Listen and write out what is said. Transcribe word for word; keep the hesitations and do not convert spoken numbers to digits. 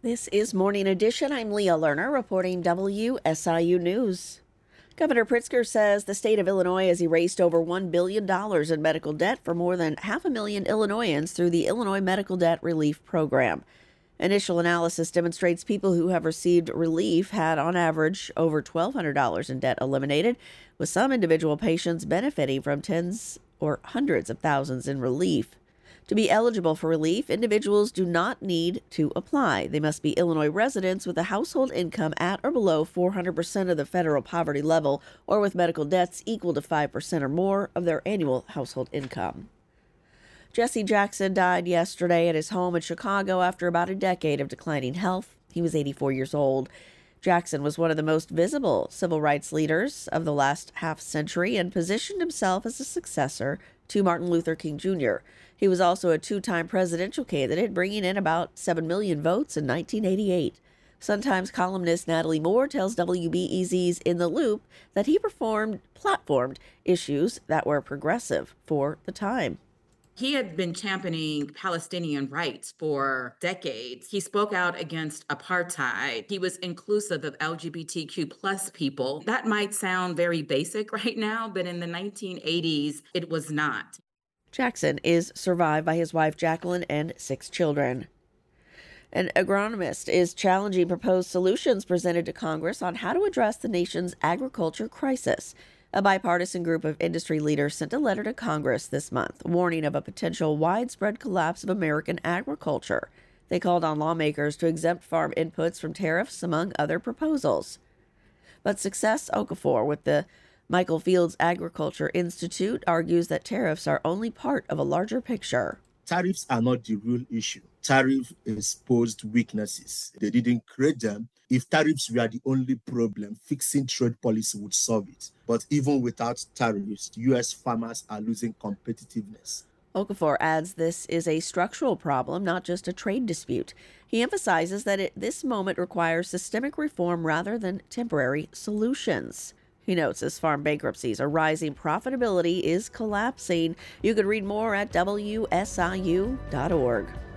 This is Morning Edition. I'm Leah Lerner reporting W S I U News. Governor Pritzker says the state of Illinois has erased over one billion dollars in medical debt for more than half a million Illinoisans through the Illinois Medical Debt Relief Program. Initial analysis demonstrates people who have received relief had, on average, over twelve hundred dollars in debt eliminated, with some individual patients benefiting from tens or hundreds of thousands in relief. To be eligible for relief, individuals do not need to apply. They must be Illinois residents with a household income at or below four hundred percent of the federal poverty level, or with medical debts equal to five percent or more of their annual household income. Jesse Jackson died yesterday at his home in Chicago after about a decade of declining health. He was eighty-four years old. Jackson was one of the most visible civil rights leaders of the last half century and positioned himself as a successor to Martin Luther King Junior He was also a two-time presidential candidate, bringing in about seven million votes in nineteen eighty-eight. Sun-Times columnist Natalie Moore tells W B E Z's In the Loop that he performed platformed issues that were progressive for the time. He had been championing Palestinian rights for decades. He spoke out against apartheid. He was inclusive of L G B T Q plus people. That might sound very basic right now, but in the nineteen eighties, it was not. Jackson is survived by his wife Jacqueline and six children. An agronomist is challenging proposed solutions presented to Congress on how to address the nation's agriculture crisis. A bipartisan group of industry leaders sent a letter to Congress this month, warning of a potential widespread collapse of American agriculture. They called on lawmakers to exempt farm inputs from tariffs, among other proposals. But Success Okafor with the Michael Fields Agriculture Institute argues that tariffs are only part of a larger picture. Tariffs are not the real issue. Tariff exposed weaknesses. They didn't create them. If tariffs were the only problem, fixing trade policy would solve it. But even without tariffs, U S farmers are losing competitiveness. Okafor adds this is a structural problem, not just a trade dispute. He emphasizes that it, this moment requires systemic reform rather than temporary solutions. He notes as farm bankruptcies are rising, profitability is collapsing. You can read more at W S I U dot org.